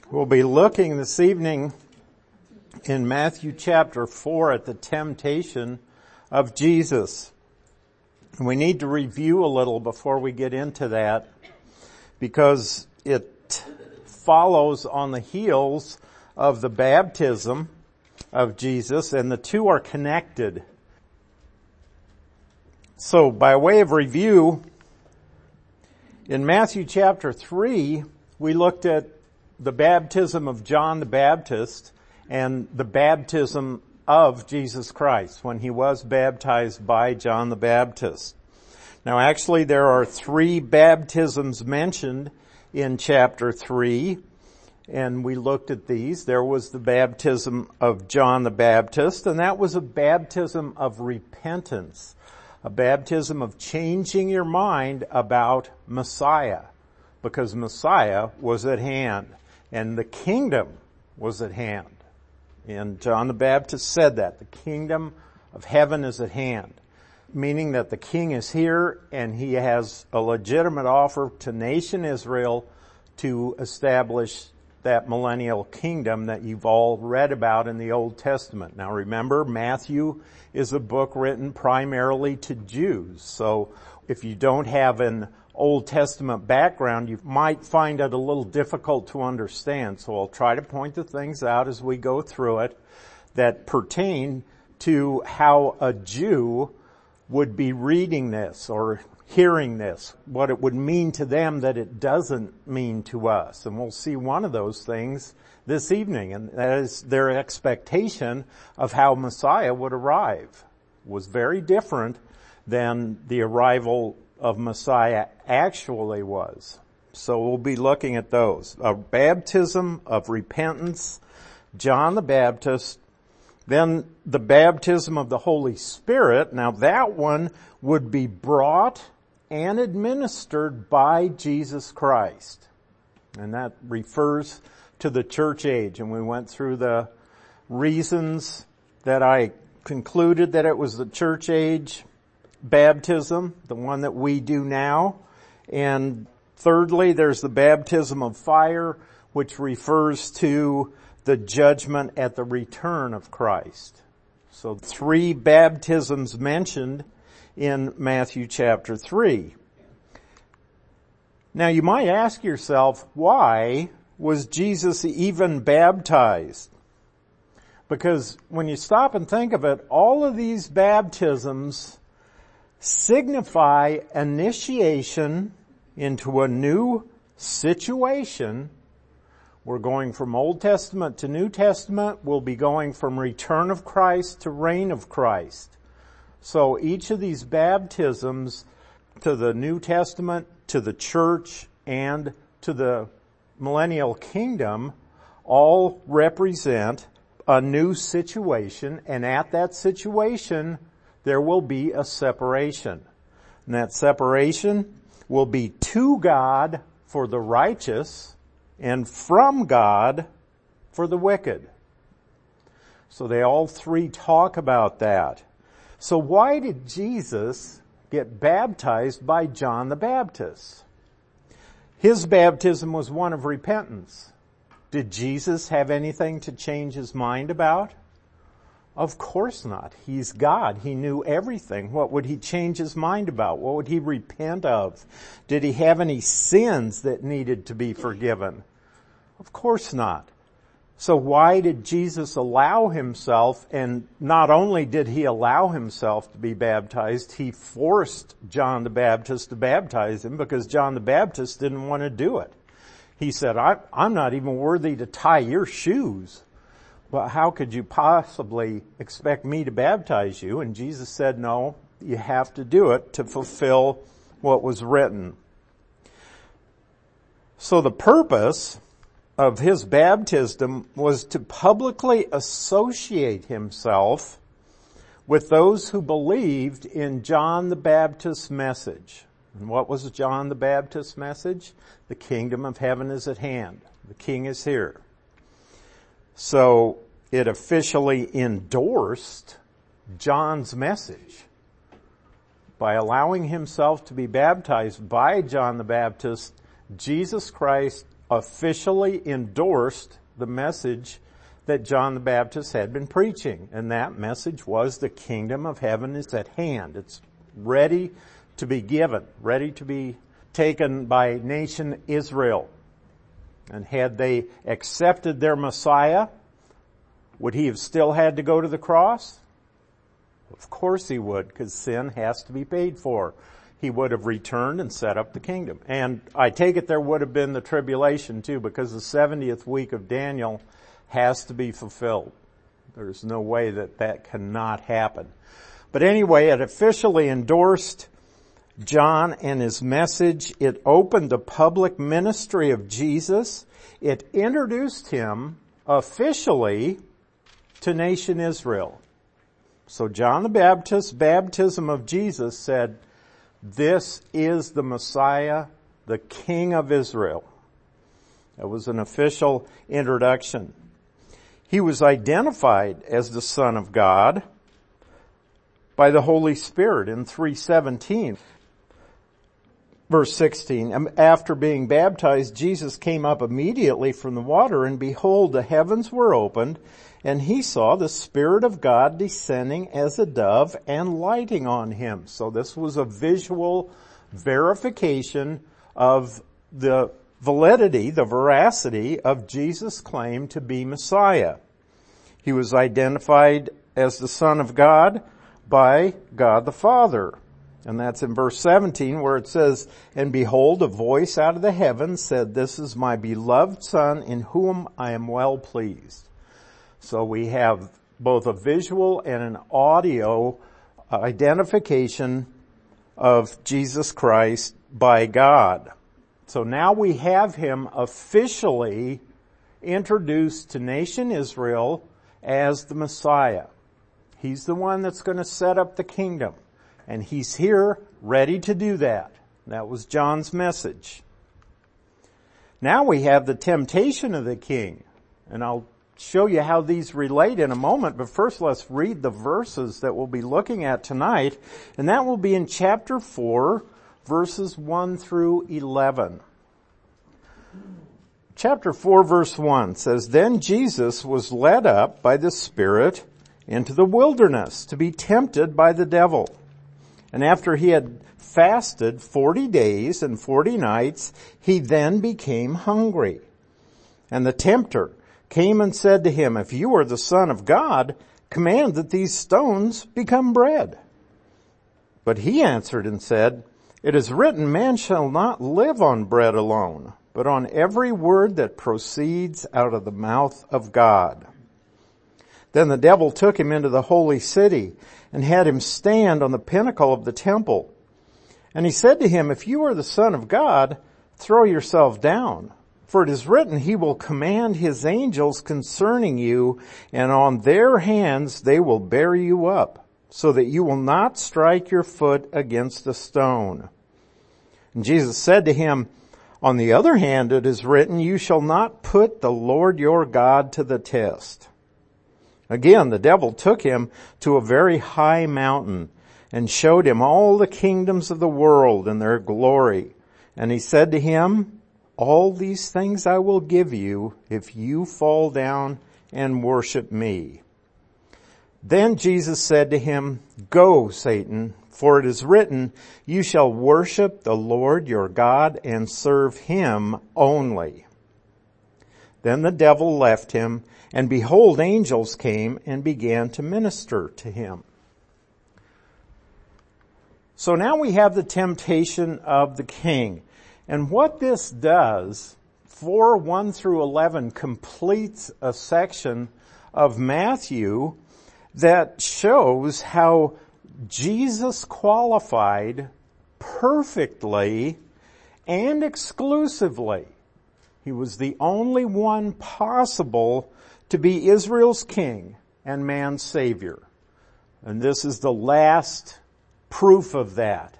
We'll be looking this evening in Matthew chapter 4 at the temptation of Jesus. And we need to review a little before we get into that because it follows on the heels of the baptism of Jesus, and the two are connected. So by way of review, in Matthew chapter 3, we looked at the baptism of John the Baptist and the baptism of Jesus Christ when he was baptized by John the Baptist. Now actually there are three baptisms mentioned in chapter 3, and we looked at these. There was the baptism of John the Baptist, and that was a baptism of repentance, a baptism of changing your mind about Messiah, because Messiah was at hand. And the kingdom was at hand. And John the Baptist said that. The kingdom of heaven is at hand. Meaning that the king is here and he has a legitimate offer to nation Israel to establish that millennial kingdom that you've all read about in the Old Testament. Now remember, Matthew is a book written primarily to Jews. So if you don't have an Old Testament background, you might find it a little difficult to understand. So I'll try to point the things out as we go through it that pertain to how a Jew would be reading this or hearing this, what it would mean to them that it doesn't mean to us. And we'll see one of those things this evening, and that is their expectation of how Messiah would arrive was very different than the arrival of Messiah actually was. So we'll be looking at those. A baptism of repentance, John the Baptist, then the baptism of the Holy Spirit. Now that one would be brought and administered by Jesus Christ. And that refers to the church age. And we went through the reasons that I concluded that it was the church age baptism, the one that we do now. And thirdly, there's the baptism of fire, which refers to the judgment at the return of Christ. So three baptisms mentioned in Matthew chapter 3. Now you might ask yourself, why was Jesus even baptized? Because when you stop and think of it, all of these baptisms signify initiation into a new situation. We're going from Old Testament to New Testament. We'll be going from return of Christ to reign of Christ. So each of these baptisms to the New Testament, to the church, and to the millennial kingdom all represent a new situation, and at that situation there will be a separation. And that separation will be to God for the righteous and from God for the wicked. So they all three talk about that. So why did Jesus get baptized by John the Baptist? His baptism was one of repentance. Did Jesus have anything to change his mind about? Of course not. He's God. He knew everything. What would he change his mind about? What would he repent of? Did he have any sins that needed to be forgiven? Of course not. So why did Jesus allow himself, and not only did he allow himself to be baptized, he forced John the Baptist to baptize him because John the Baptist didn't want to do it. He said, I'm not even worthy to tie your shoes. Well, how could you possibly expect me to baptize you? And Jesus said, no, you have to do it to fulfill what was written. So the purpose of his baptism was to publicly associate himself with those who believed in John the Baptist's message. And what was John the Baptist's message? The kingdom of heaven is at hand. The king is here. So it officially endorsed John's message by allowing himself to be baptized by John the Baptist. Jesus Christ officially endorsed the message that John the Baptist had been preaching. And that message was the kingdom of heaven is at hand. It's ready to be given, ready to be taken by nation Israel. And had they accepted their Messiah, would he have still had to go to the cross? Of course he would, because sin has to be paid for. He would have returned and set up the kingdom. And I take it there would have been the tribulation too, because the 70th week of Daniel has to be fulfilled. There's no way that cannot happen. But anyway, it officially endorsed John and his message. It opened the public ministry of Jesus. It introduced him officially to nation Israel. So John the Baptist's baptism of Jesus said, this is the Messiah, the King of Israel. It was an official introduction. He was identified as the Son of God by the Holy Spirit in 3:17. Verse 16, after being baptized, Jesus came up immediately from the water, and behold, the heavens were opened, and he saw the Spirit of God descending as a dove and lighting on him. So this was a visual verification of the validity, the veracity of Jesus' claim to be Messiah. He was identified as the Son of God by God the Father. And that's in verse 17 where it says, and behold, a voice out of the heavens said, this is my beloved Son in whom I am well pleased. So we have both a visual and an audio identification of Jesus Christ by God. So now we have him officially introduced to nation Israel as the Messiah. He's the one that's going to set up the kingdom. And he's here ready to do that. That was John's message. Now we have the temptation of the king. And I'll show you how these relate in a moment, but first let's read the verses that we'll be looking at tonight. And that will be in chapter 4, verses 1 through 11. Chapter 4, verse 1 says, then Jesus was led up by the Spirit into the wilderness to be tempted by the devil. And after he had fasted 40 days and 40 nights, he then became hungry. And the tempter came and said to him, if you are the Son of God, command that these stones become bread. But he answered and said, it is written, man shall not live on bread alone, but on every word that proceeds out of the mouth of God. Then the devil took him into the holy city and had him stand on the pinnacle of the temple. And he said to him, if you are the Son of God, throw yourself down. For it is written, he will command his angels concerning you, and on their hands they will bear you up, so that you will not strike your foot against a stone. And Jesus said to him, on the other hand, it is written, you shall not put the Lord your God to the test. Again, the devil took him to a very high mountain and showed him all the kingdoms of the world and their glory. And he said to him, all these things I will give you if you fall down and worship me. Then Jesus said to him, go, Satan, for it is written, you shall worship the Lord your God and serve him only. Then the devil left him, and behold, angels came and began to minister to him. So now we have the temptation of the king. And what this does, 4:1 through 11 completes a section of Matthew that shows how Jesus qualified perfectly and exclusively. He was the only one possible to be Israel's king and man's savior. And this is the last proof of that.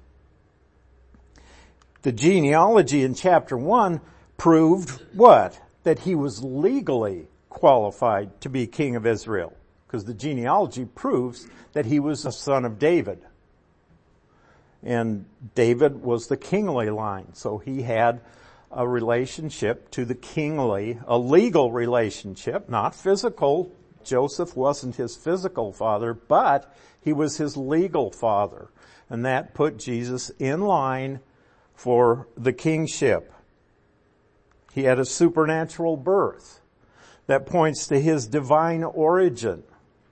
The genealogy in chapter 1 proved what? That he was legally qualified to be king of Israel. Because the genealogy proves that he was a son of David. And David was the kingly line. So he had a relationship to the kingly, a legal relationship, not physical. Joseph wasn't his physical father, but he was his legal father. And that put Jesus in line for the kingship. He had a supernatural birth that points to his divine origin.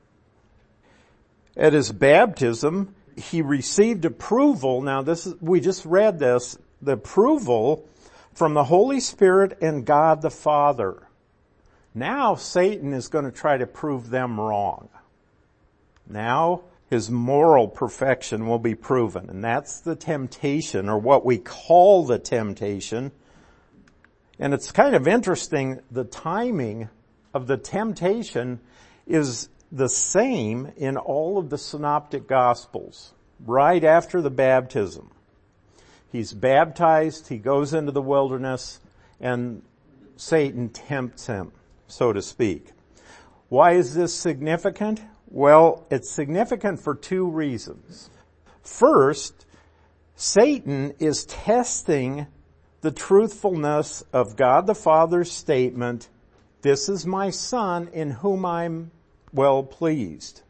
At his baptism, he received approval. Now we just read this, the approval from the Holy Spirit and God the Father. Now Satan is going to try to prove them wrong. Now his moral perfection will be proven. And that's the temptation, or what we call the temptation. And it's kind of interesting, the timing of the temptation is the same in all of the synoptic gospels, right after the baptism. He's baptized, he goes into the wilderness, and Satan tempts him, so to speak. Why is this significant? Well, it's significant for two reasons. First, Satan is testing the truthfulness of God the Father's statement, "This is my Son in whom I'm well pleased."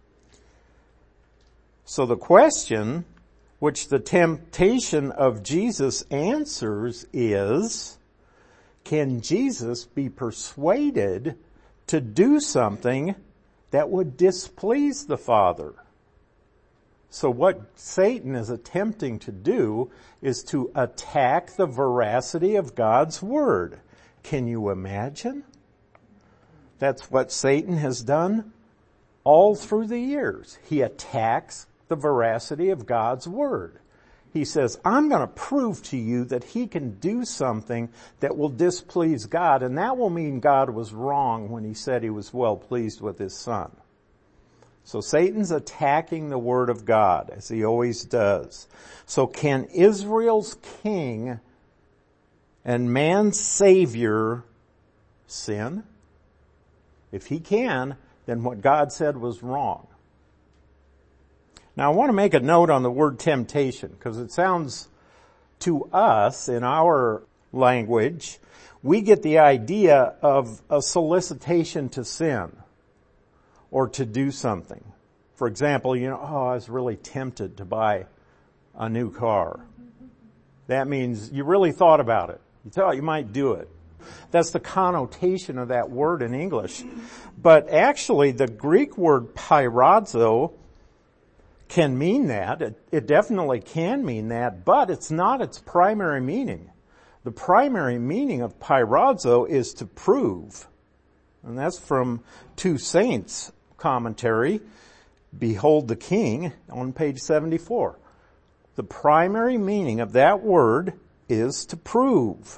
So the question which the temptation of Jesus answers is, can Jesus be persuaded to do something that would displease the Father? So what Satan is attempting to do is to attack the veracity of God's Word. Can you imagine? That's what Satan has done all through the years. He attacks the veracity of God's Word. He says, I'm going to prove to you that he can do something that will displease God, and that will mean God was wrong when he said he was well pleased with his Son. So Satan's attacking the Word of God, as he always does. So can Israel's king and man's Savior sin? If he can, then what God said was wrong. Now I want to make a note on the word temptation, because it sounds to us in our language, we get the idea of a solicitation to sin or to do something. For example, I was really tempted to buy a new car. That means you really thought about it. You thought you might do it. That's the connotation of that word in English. But actually the Greek word pyrazo can mean that. It definitely can mean that, but it's not its primary meaning. The primary meaning of pyrazo is to prove. And that's from Two Saints commentary, Behold the King, on page 74. The primary meaning of that word is to prove.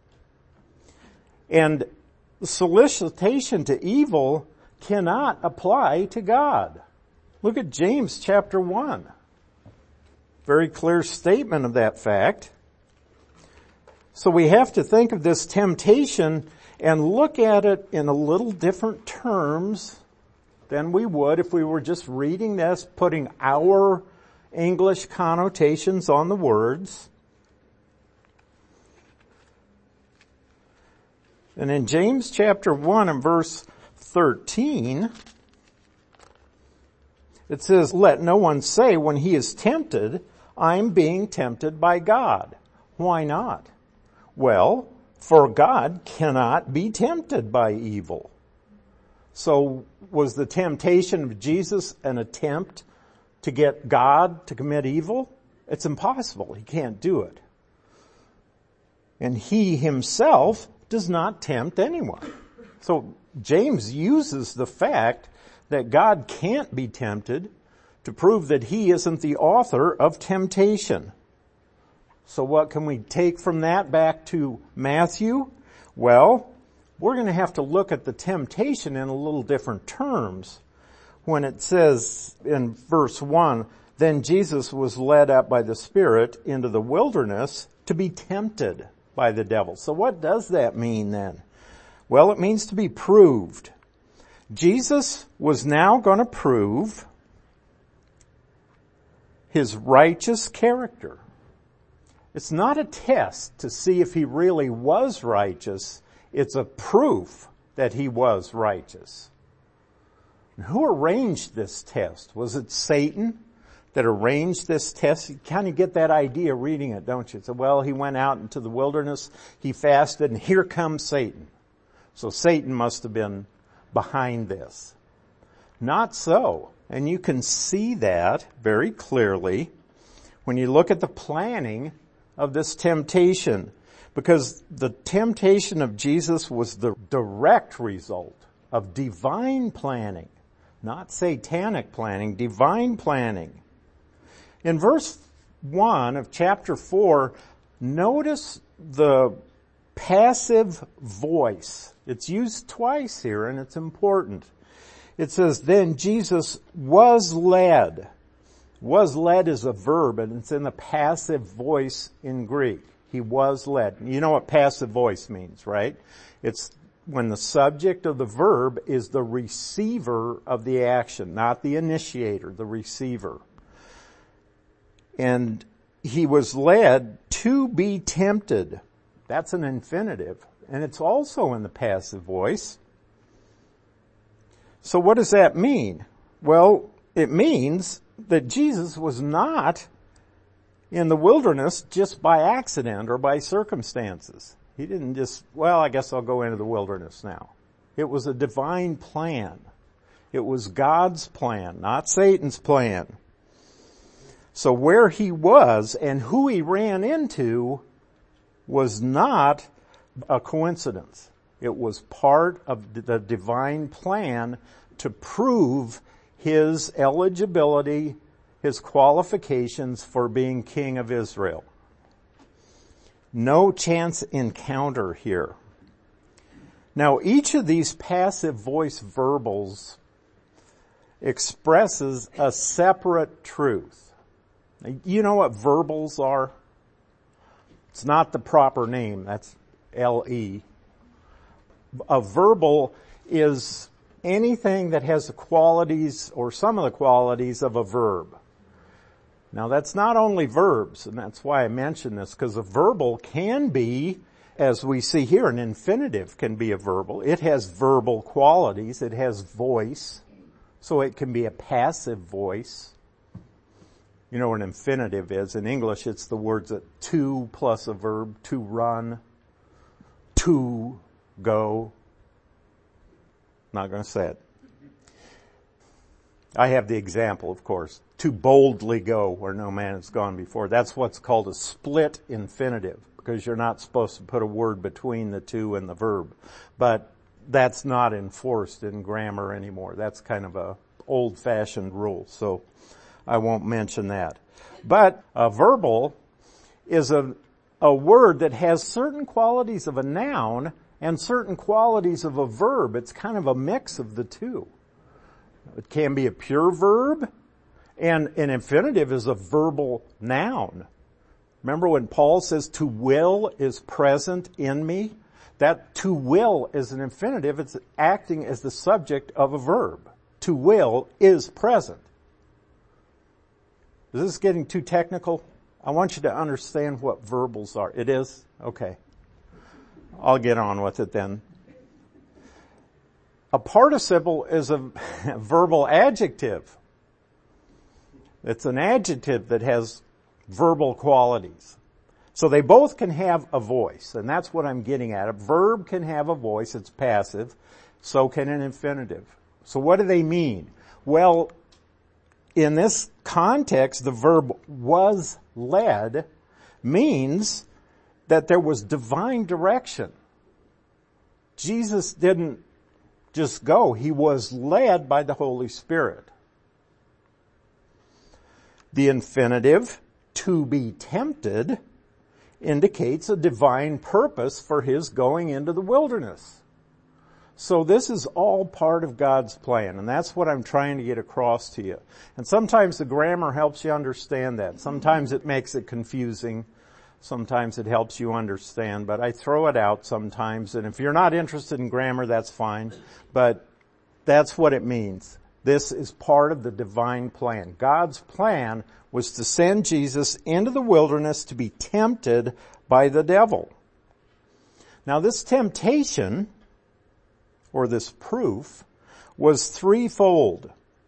And solicitation to evil cannot apply to God. Look at James chapter 1. Very clear statement of that fact. So we have to think of this temptation and look at it in a little different terms than we would if we were just reading this, putting our English connotations on the words. And in James chapter 1 and verse 13, it says, let no one say when he is tempted, I'm being tempted by God. Why not? Well, for God cannot be tempted by evil. So was the temptation of Jesus an attempt to get God to commit evil? It's impossible. He can't do it. And he himself does not tempt anyone. So James uses the fact that God can't be tempted to prove that he isn't the author of temptation. So what can we take from that back to Matthew? Well, we're going to have to look at the temptation in a little different terms. When it says in verse 1, then Jesus was led up by the Spirit into the wilderness to be tempted by the devil. So what does that mean then? Well, it means to be proved. Jesus was now going to prove his righteous character. It's not a test to see if he really was righteous. It's a proof that he was righteous. And who arranged this test? Was it Satan that arranged this test? You kind of get that idea reading it, don't you? So, well, he went out into the wilderness, he fasted, and here comes Satan. So Satan must have been behind this. Not so. And you can see that very clearly when you look at the planning of this temptation, because the temptation of Jesus was the direct result of divine planning, not satanic planning, divine planning. In verse 1 of chapter 4, notice the passive voice. It's used twice here, and it's important. It says, then Jesus was led. Was led is a verb, and it's in the passive voice in Greek. He was led. You know what passive voice means, right? It's when the subject of the verb is the receiver of the action, not the initiator, the receiver. And he was led to be tempted. That's an infinitive, and it's also in the passive voice. So what does that mean? Well, it means that Jesus was not in the wilderness just by accident or by circumstances. He didn't just, well, I guess I'll go into the wilderness now. It was a divine plan. It was God's plan, not Satan's plan. So where he was and who he ran into was not a coincidence. It was part of the divine plan to prove his eligibility, his qualifications for being king of Israel. No chance encounter here. Now, each of these passive voice verbals expresses a separate truth. You know what verbals are? It's not the proper name. That's L-E. A verbal is anything that has the qualities or some of the qualities of a verb. Now that's not only verbs, and that's why I mention this, because a verbal can be, as we see here, an infinitive can be a verbal. It has verbal qualities. It has voice. So it can be a passive voice. You know what an infinitive is. In English, it's the words that to plus a verb, to run, to go. Not going to say it. I have the example, of course. To boldly go where no man has gone before. That's what's called a split infinitive, because you're not supposed to put a word between the to and the verb. But that's not enforced in grammar anymore. That's kind of a old-fashioned rule, so I won't mention that. But a verbal is a word that has certain qualities of a noun and certain qualities of a verb. It's kind of a mix of the two. It can be a pure verb, and an infinitive is a verbal noun. Remember when Paul says, to will is present in me? That to will is an infinitive. It's acting as the subject of a verb. To will is present. Is this getting too technical? I want you to understand what verbals are. It is? Okay. I'll get on with it then. A participle is a verbal adjective. It's an adjective that has verbal qualities. So they both can have a voice, and that's what I'm getting at. A verb can have a voice, it's passive. So can an infinitive. So what do they mean? Well, in this context, the verb was led means that there was divine direction. Jesus didn't just go. He was led by the Holy Spirit. The infinitive, to be tempted, indicates a divine purpose for his going into the wilderness. So this is all part of God's plan, and that's what I'm trying to get across to you. And sometimes the grammar helps you understand that. Sometimes it makes it confusing. Sometimes it helps you understand, but I throw it out sometimes. And if you're not interested in grammar, that's fine. But that's what it means. This is part of the divine plan. God's plan was to send Jesus into the wilderness to be tempted by the devil. Now this temptation, or this proof, was threefold.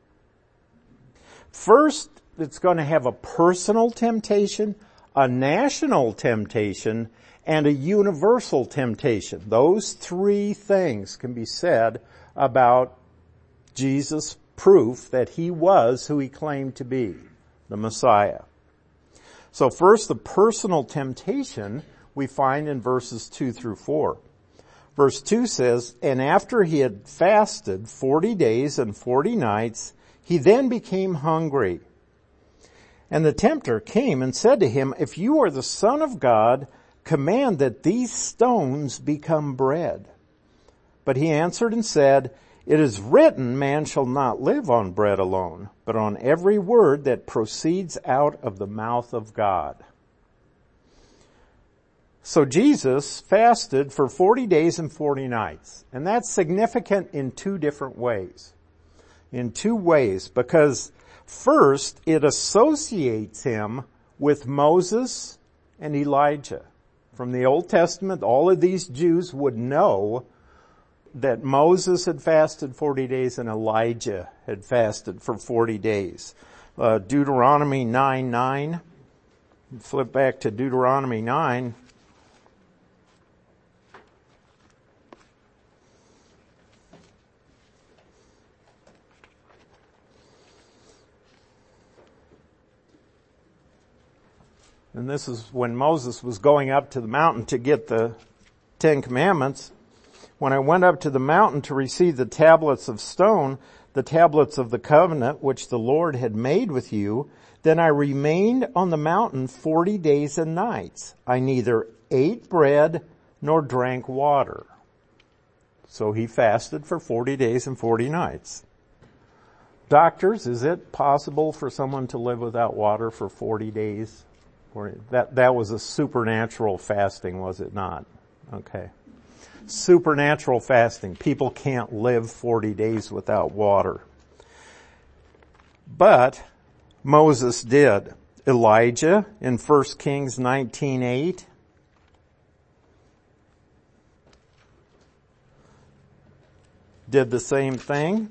First, it's going to have a personal temptation, a national temptation, and a universal temptation. Those three things can be said about Jesus' proof that he was who he claimed to be, the Messiah. So first, the personal temptation we find in verses 2 through 4. Verse 2 says, "And after he had fasted 40 days and 40 nights, he then became hungry. And the tempter came and said to him, 'If you are the Son of God, command that these stones become bread.' But he answered and said, 'It is written, man shall not live on bread alone, but on every word that proceeds out of the mouth of God.'" So Jesus fasted for 40 days and 40 nights. And that's significant in two different ways. In two ways, because first, it associates him with Moses and Elijah. From the Old Testament, all of these Jews would know that Moses had fasted 40 days and Elijah had fasted for 40 days. Deuteronomy 9:9. Flip back to Deuteronomy 9. And this is when Moses was going up to the mountain to get the 10 Commandments. "When I went up to the mountain to receive the tablets of stone, the tablets of the covenant which the Lord had made with you, then I remained on the mountain 40 days and nights. I neither ate bread nor drank water." So he fasted for 40 days and 40 nights. Doctors, is it possible for someone to live without water for 40 days? Or that was a supernatural fasting, was it not? Okay. Supernatural fasting. People can't live 40 days without water. But Moses did. Elijah in 1 Kings 19:8. Did the same thing.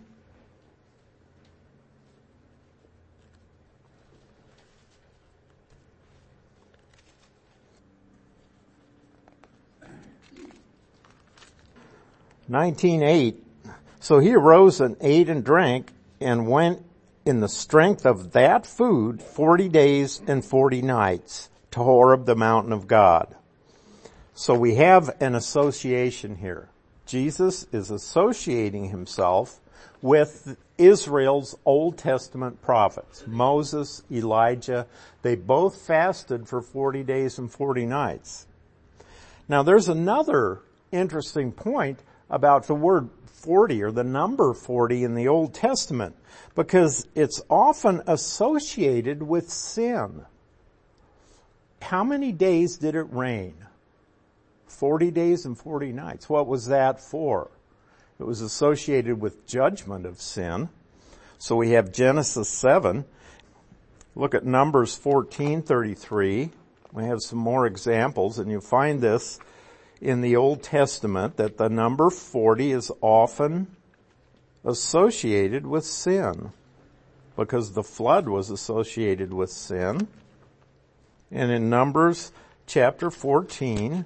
So he arose and ate and drank and went in the strength of that food 40 days and 40 nights to Horeb, the mountain of God. So we have an association here. Jesus is associating himself with Israel's Old Testament prophets. Moses, Elijah, they both fasted for 40 days and 40 nights. Now there's another interesting point about the word 40 or the number 40 in the Old Testament, because it's often associated with sin. How many days did it rain? 40 days and 40 nights. What was that for? It was associated with judgment of sin. So we have Genesis 7. Look at Numbers 14:33. We have some more examples, and you'll find this in the Old Testament, that the number 40 is often associated with sin, because the flood was associated with sin. And in Numbers chapter 14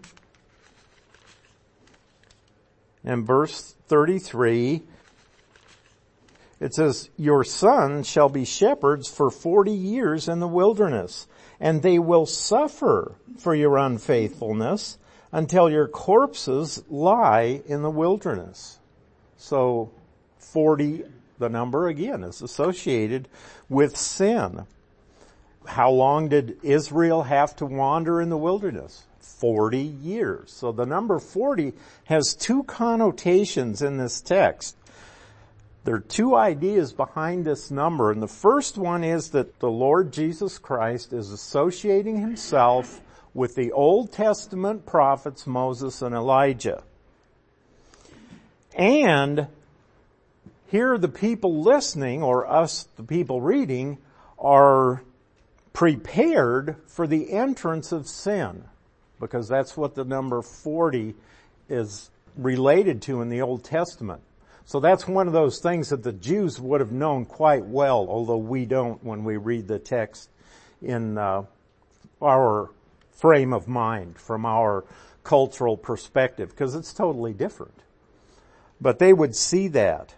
and verse 33, it says, "Your sons shall be shepherds for 40 years in the wilderness, and they will suffer for your unfaithfulness until your corpses lie in the wilderness." So 40, the number again, is associated with sin. How long did Israel have to wander in the wilderness? 40 years. So the number 40 has two connotations in this text. There are two ideas behind this number, and the first one is that the Lord Jesus Christ is associating himself with the Old Testament prophets Moses and Elijah. And here the people listening, or us, the people reading, are prepared for the entrance of sin, because that's what the number 40 is related to in the Old Testament. So that's one of those things that the Jews would have known quite well, although we don't when we read the text in our frame of mind, from our cultural perspective, because it's totally different. But they would see that.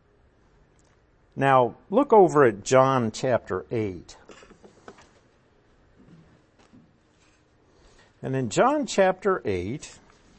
Now, look over at John chapter 8. And in John chapter 8,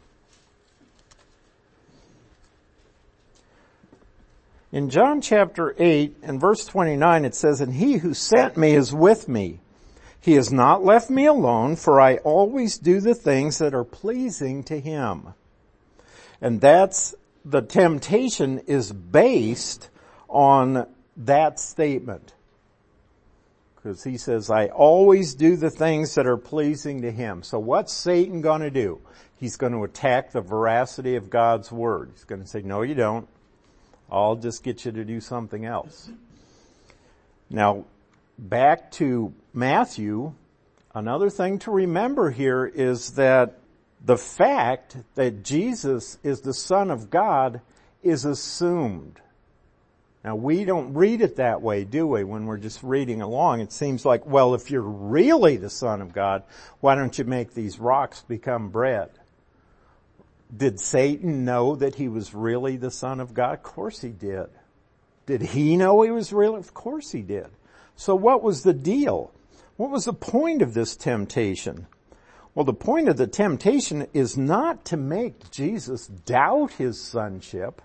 in John chapter 8 and verse 29 it says, "And he who sent me is with me. He has not left me alone, for I always do the things that are pleasing to him." And that's, the temptation is based on that statement. Because he says, I always do the things that are pleasing to him. So what's Satan going to do? He's going to attack the veracity of God's word. He's going to say, no, you don't. I'll just get you to do something else. Now, back to Matthew, another thing to remember here is that the fact that Jesus is the Son of God is assumed. Now, we don't read it that way, do we, when we're just reading along? It seems like, well, if you're really the Son of God, why don't you make these rocks become bread? Did Satan know that he was really the Son of God? Of course he did. Did he know he was real? Of course he did. So what was the deal? What was the point of this temptation? Well, the point of the temptation is not to make Jesus doubt his sonship.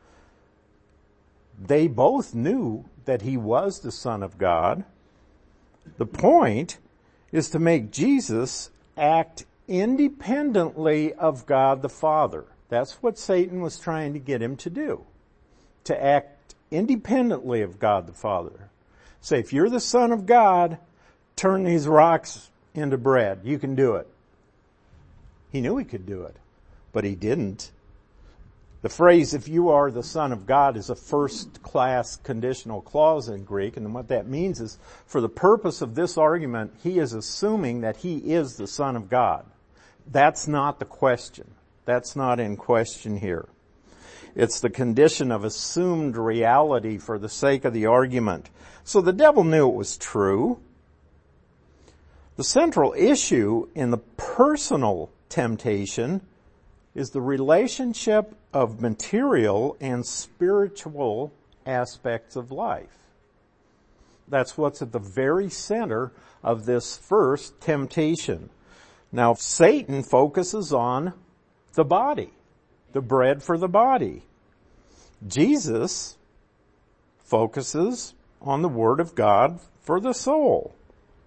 They both knew that he was the Son of God. The point is to make Jesus act independently of God the Father. That's what Satan was trying to get him to do. To act independently of God the Father. Say, if you're the Son of God, turn these rocks into bread. You can do it. He knew he could do it, but he didn't. The phrase, if you are the Son of God, is a first-class conditional clause in Greek, and what that means is, for the purpose of this argument, he is assuming that he is the Son of God. That's not the question. That's not in question here. It's the condition of assumed reality for the sake of the argument. So the devil knew it was true. The central issue in the personal temptation is the relationship of material and spiritual aspects of life. That's what's at the very center of this first temptation. Now, Satan focuses on the body, the bread for the body. Jesus focuses on the Word of God for the soul.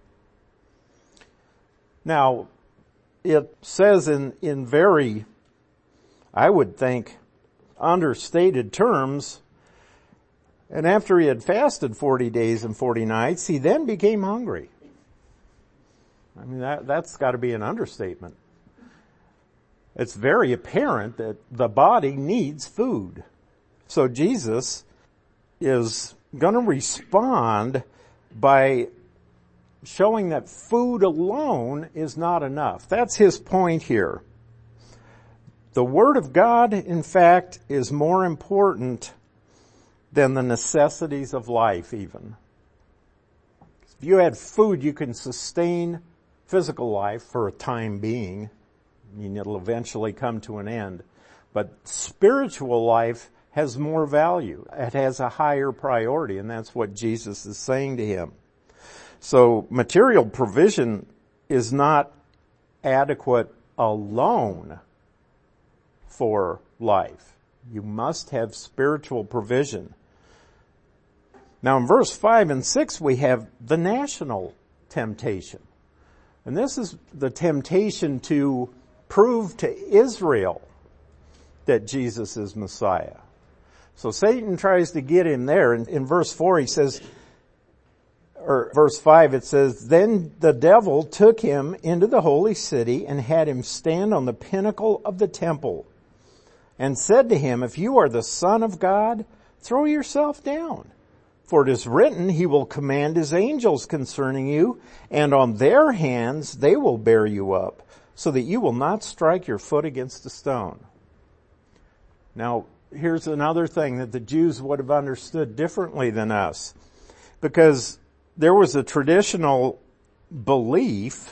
Now, it says in very, I would think, understated terms, and after he had fasted 40 days and 40 nights, he then became hungry. I mean, that's got to be an understatement. It's very apparent that the body needs food. So Jesus is going to respond by showing that food alone is not enough. That's his point here. The Word of God, in fact, is more important than the necessities of life even. If you had food, you can sustain physical life for a time being. I mean, it'll eventually come to an end. But spiritual life has more value. It has a higher priority, and that's what Jesus is saying to him. So material provision is not adequate alone for life. You must have spiritual provision. Now in verse 5 and 6 we have the national temptation. And this is the temptation to prove to Israel that Jesus is Messiah. So Satan tries to get him there. In verse 4 he says, or verse 5 it says, then the devil took him into the holy city and had him stand on the pinnacle of the temple and said to him, if you are the Son of God, throw yourself down. For it is written, he will command his angels concerning you, and on their hands they will bear you up, so that you will not strike your foot against a stone. Now, here's another thing that the Jews would have understood differently than us, because there was a traditional belief,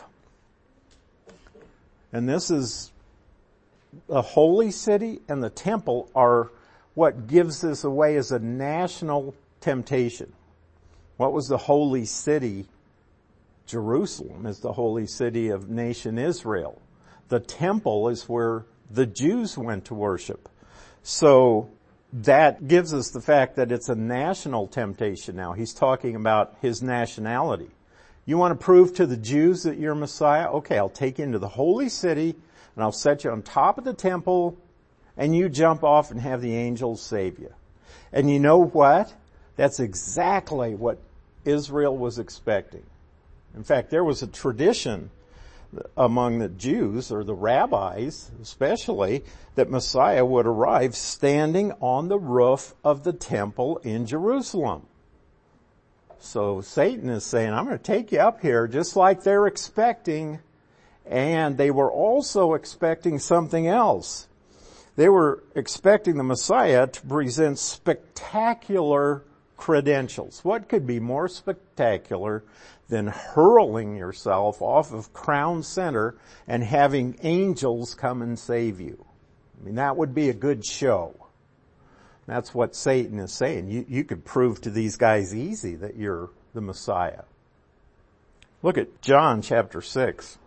and this is the holy city and the temple are what gives this away as a national temptation. What was the holy city? Jerusalem is the holy city of nation Israel. The temple is where the Jews went to worship. So that gives us the fact that it's a national temptation now. He's talking about his nationality. You want to prove to the Jews that you're Messiah? Okay, I'll take you into the holy city and I'll set you on top of the temple and you jump off and have the angels save you. And you know what? That's exactly what Israel was expecting. In fact, there was a tradition among the Jews, or the rabbis especially, that Messiah would arrive standing on the roof of the temple in Jerusalem. So Satan is saying, I'm going to take you up here just like they're expecting. And they were also expecting something else. They were expecting the Messiah to present spectacular credentials. What could be more spectacular than hurling yourself off of Crown Center and having angels come and save you? I mean, that would be a good show. That's what Satan is saying. You could prove to these guys easy that you're the Messiah. Look at John chapter 6.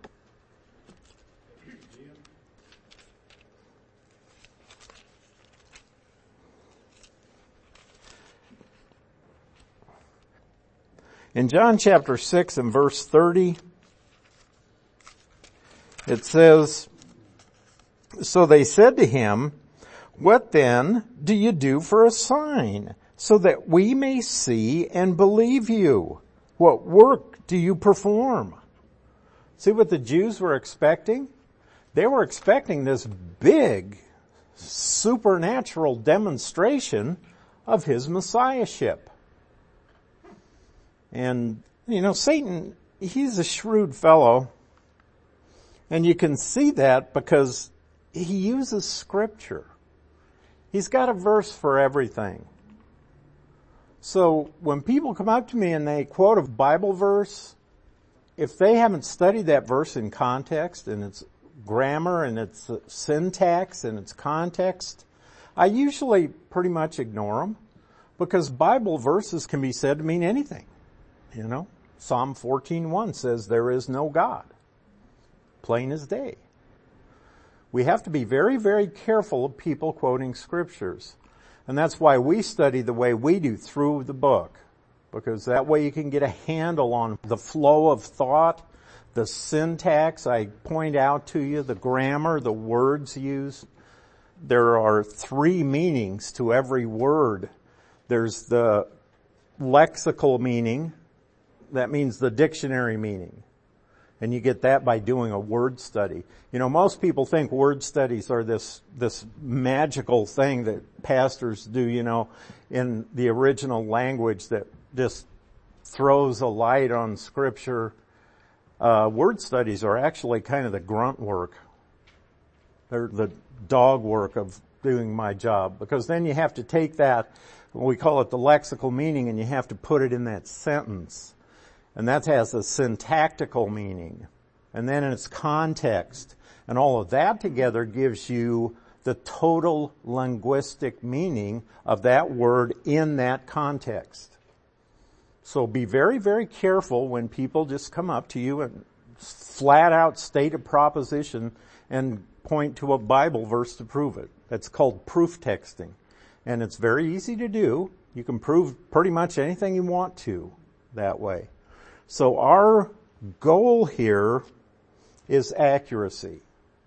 In John chapter 6 and verse 30, it says, so they said to him, what then do you do for a sign, so that we may see and believe you? What work do you perform? See what the Jews were expecting? They were expecting this big supernatural demonstration of his messiahship. And, Satan, he's a shrewd fellow. And you can see that because he uses scripture. He's got a verse for everything. So when people come up to me and they quote a Bible verse, if they haven't studied that verse in context and its grammar and its syntax and its context, I usually pretty much ignore them, because Bible verses can be said to mean anything. Psalm 14:1 says there is no God. Plain as day. We have to be very, very careful of people quoting scriptures. And that's why we study the way we do through the book. Because that way you can get a handle on the flow of thought, the syntax. I point out to you the grammar, the words used. There are 3 meanings to every word. There's the lexical meaning. That means the dictionary meaning. And you get that by doing a word study. Most people think word studies are this magical thing that pastors do, in the original language that just throws a light on scripture. Word studies are actually kind of the grunt work. They're the dog work of doing my job, because then you have to take that, we call it the lexical meaning, and you have to put it in that sentence. And that has a syntactical meaning. And then in its context. And all of that together gives you the total linguistic meaning of that word in that context. So be very, very careful when people just come up to you and flat out state a proposition and point to a Bible verse to prove it. That's called proof texting. And it's very easy to do. You can prove pretty much anything you want to that way. So our goal here is accuracy.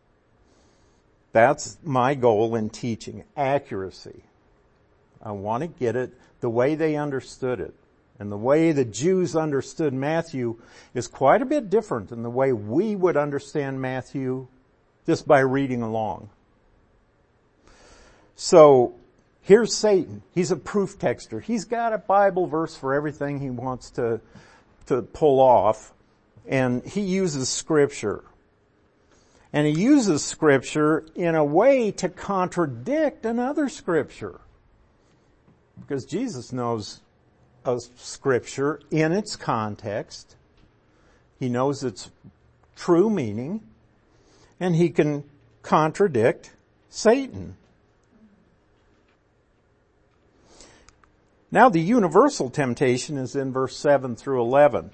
That's my goal in teaching, accuracy. I want to get it the way they understood it. And the way the Jews understood Matthew is quite a bit different than the way we would understand Matthew just by reading along. So Here's Satan. He's a proof texter. He's got a Bible verse for everything he wants to pull off. And he uses Scripture. And he uses Scripture in a way to contradict another Scripture. Because Jesus knows of Scripture in its context. He knows its true meaning. And he can contradict Satan. Now the universal temptation is in verse 7 through 11.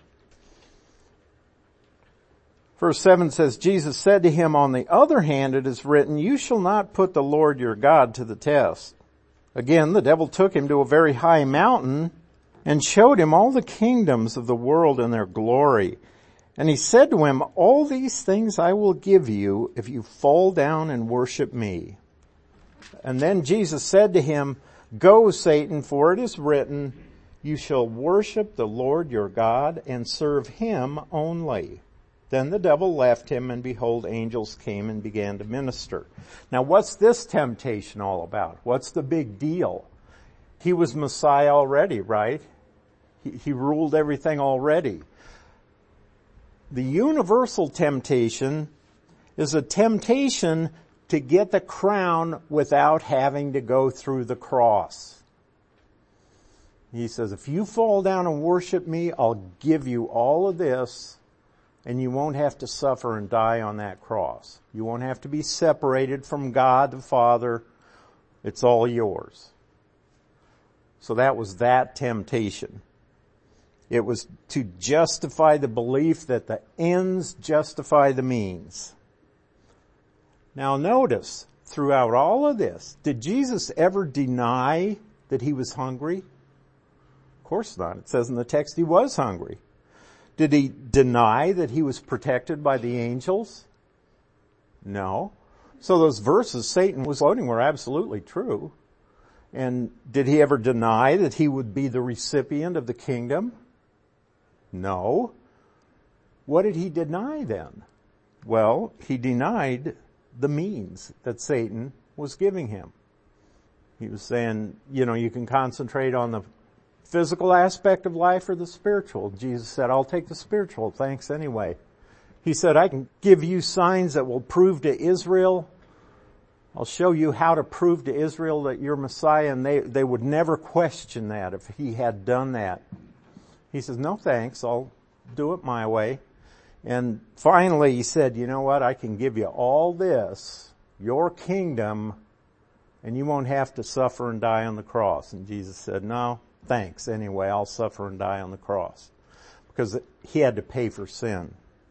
Verse 7 says, Jesus said to him, on the other hand, it is written, you shall not put the Lord your God to the test. Again, the devil took him to a very high mountain and showed him all the kingdoms of the world and their glory. And he said to him, all these things I will give you if you fall down and worship me. And then Jesus said to him, go, Satan, for it is written, you shall worship the Lord your God and serve him only. Then the devil left him, and behold, angels came and began to minister. Now what's this temptation all about? What's the big deal? He was Messiah already, right? He ruled everything already. The universal temptation is a temptation to get the crown without having to go through the cross. He says, if you fall down and worship me, I'll give you all of this, and you won't have to suffer and die on that cross. You won't have to be separated from God the Father. It's all yours. So that was that temptation. It was to justify the belief that the ends justify the means. Now notice, throughout all of this, did Jesus ever deny that he was hungry? Of course not. It says in the text he was hungry. Did he deny that he was protected by the angels? No. So those verses Satan was quoting were absolutely true. And did he ever deny that he would be the recipient of the kingdom? No. What did he deny then? Well, he denied the means that Satan was giving him. He was saying, you can concentrate on the physical aspect of life or the spiritual. Jesus said, I'll take the spiritual, thanks anyway. He said, I can give you signs that will prove to Israel. I'll show you how to prove to Israel that you're Messiah, and they would never question that if he had done that. He says, no thanks, I'll do it my way. And finally he said, you know what, I can give you all this, your kingdom, and you won't have to suffer and die on the cross. And Jesus said, no, thanks anyway, I'll suffer and die on the cross. Because he had to pay for sin.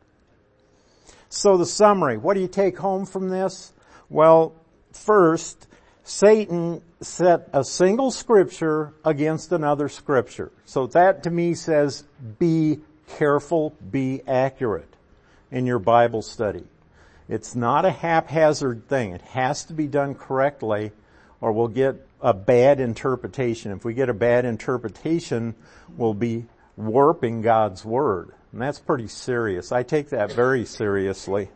So the summary, what do you take home from this? Well, first, Satan set a single scripture against another scripture. So that to me says, be careful, be accurate in your Bible study. It's not a haphazard thing. It has to be done correctly, or we'll get a bad interpretation. If we get a bad interpretation, we'll be warping God's Word. And that's pretty serious. I take that very seriously.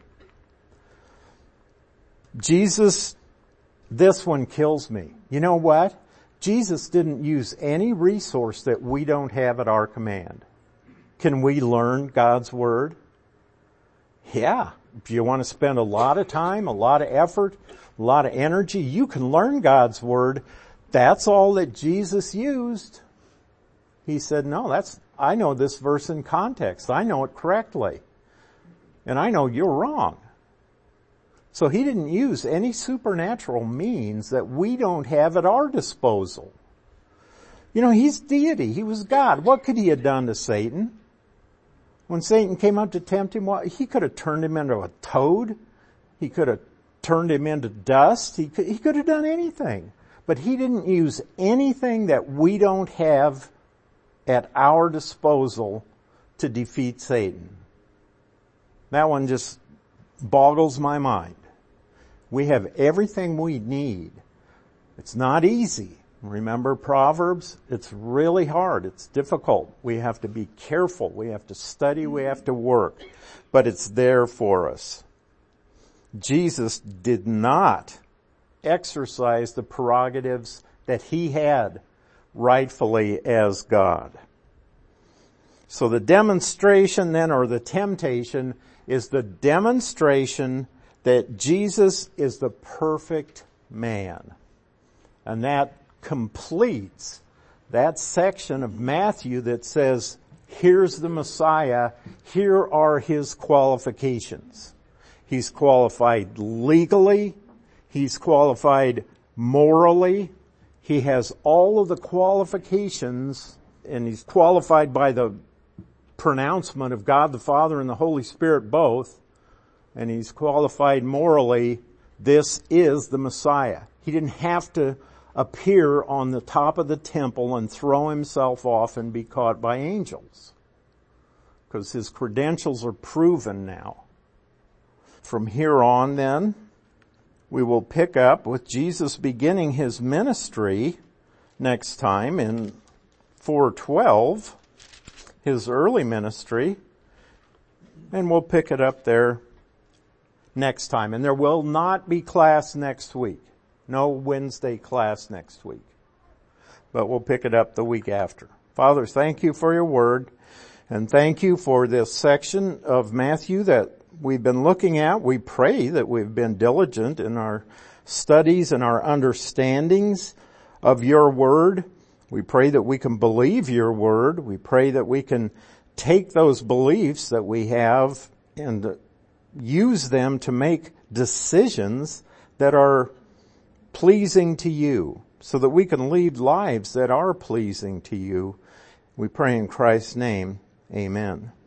Jesus, this one kills me. You know what? Jesus didn't use any resource that we don't have at our command. Can we learn God's Word? Yeah. If you want to spend a lot of time, a lot of effort, a lot of energy, you can learn God's Word. That's all that Jesus used. He said, no, I know this verse in context. I know it correctly. And I know you're wrong. So he didn't use any supernatural means that we don't have at our disposal. He's deity. He was God. What could he have done to Satan? When Satan came up to tempt him, he could have turned him into a toad. He could have turned him into dust. He could have done anything. But he didn't use anything that we don't have at our disposal to defeat Satan. That one just boggles my mind. We have everything we need. It's not easy. Remember Proverbs? It's really hard. It's difficult. We have to be careful. We have to study. We have to work. But it's there for us. Jesus did not exercise the prerogatives that he had rightfully as God. So the demonstration then, or the temptation, is the demonstration that Jesus is the perfect man. And that completes that section of Matthew that says, here's the Messiah, here are his qualifications. He's qualified legally, he's qualified morally, he has all of the qualifications, and he's qualified by the pronouncement of God the Father and the Holy Spirit both, and he's qualified morally. This is the Messiah. He didn't have to appear on the top of the temple and throw himself off and be caught by angels, because his credentials are proven now. From here on then, we will pick up with Jesus beginning his ministry next time in 4:12, his early ministry, and we'll pick it up there next time. And there will not be class next week. No Wednesday class next week. But we'll pick it up the week after. Father, thank you for your word, and thank you for this section of Matthew that we've been looking at. We pray that we've been diligent in our studies and our understandings of your word. We pray that we can believe your word. We pray that we can take those beliefs that we have and use them to make decisions that are pleasing to you, so that we can lead lives that are pleasing to you. We pray in Christ's name. Amen.